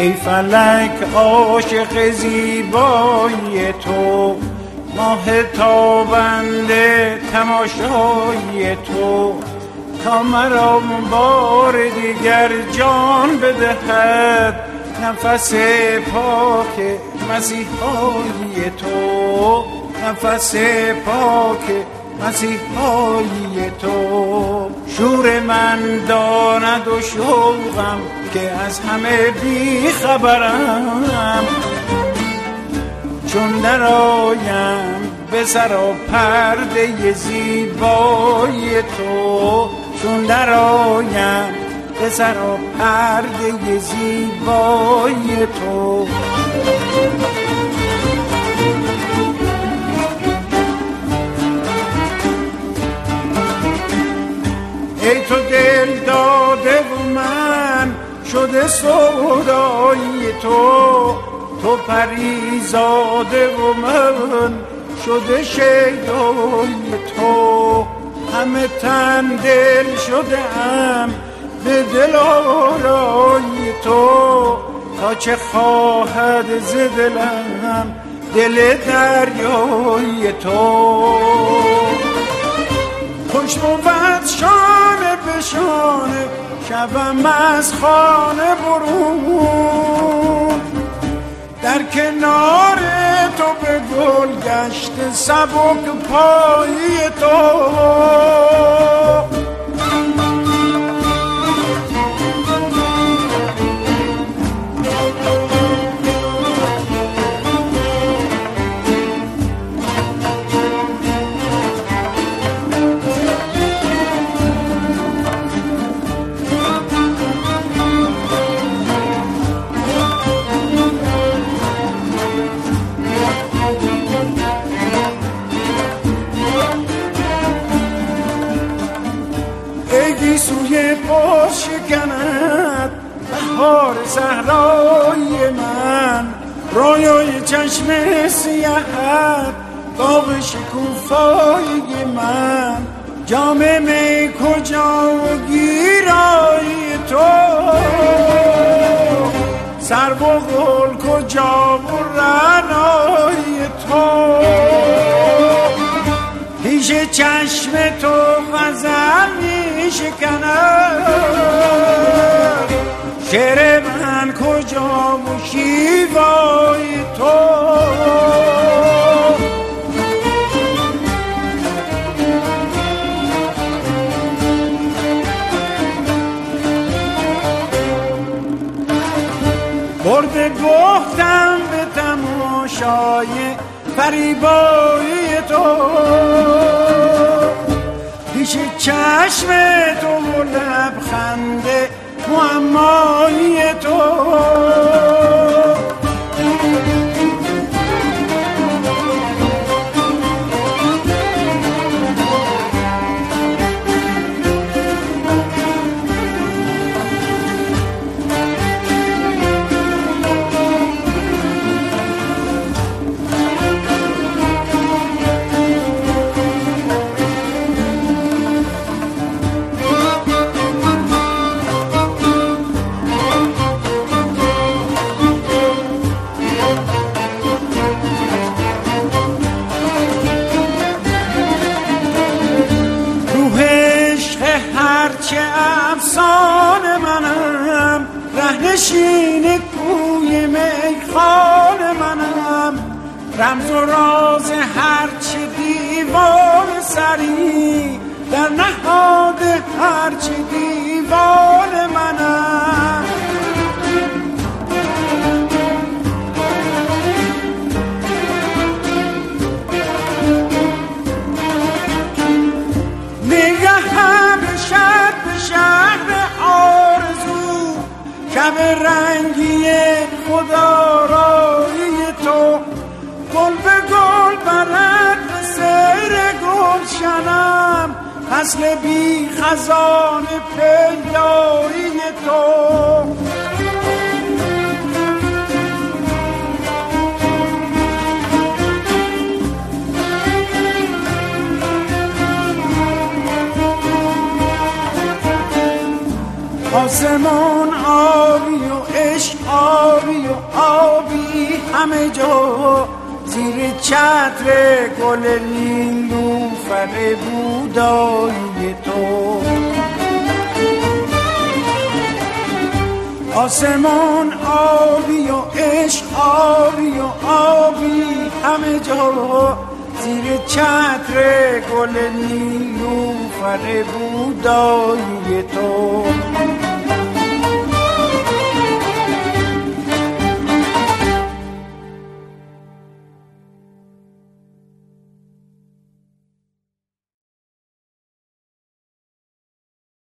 ای فلک عاشق زیبایی تو، ماه تابنده تماشای تو، تا مرا بار دیگر جان بدهد نفس پاک مسیحای تو، نفس پاک مسیحای تو. شور من داند و شوقم که از همه بی خبرم، چون درآیم به سراپرده زیبای تو، چون درآیم به سراپرده زیبای تو. ای تو دل داده و من شده سودای تو، تو پریزاده و من شده شیدای تو. همه تن دل شده ام به دل آرای تو، تا چه خواهد ز دلم دل دریای تو. خوش بود شانه به شانه شبم از خانه برون، در کنار تو به گل گشت سبک پای تو. سوی باز شکند بهار صحرای من، رویای چشم سیاحت باغ شکوفای من. جام می کجا و گیرای تو، سر و گل کجا و رعنای تو. پیش چشم تو غزل می شکند، شعر من کجا و شیوای تو. برده گفتم به تماشای فریبای تو، پیش چشم تو و لبخند معمای تو. هرچه افسانه منم، رهنشین کوی میخان منم، رمز و راز هرچه دیوان سری، در نهاد هرچه دیوان منم. شهر آرزو شب رنگی خدارایی تو، گل به گل برد به سیر گلشنم، فصل بی خزان پیدایی تو. آسمان آبی و عشق آبی و آبی همه جا، زیر چتر گل نیلوفر بودایی تو. آسمان آبی و عشق آبی و آبی همه جا، زیر چتر گل نیلوفر بودایی تو.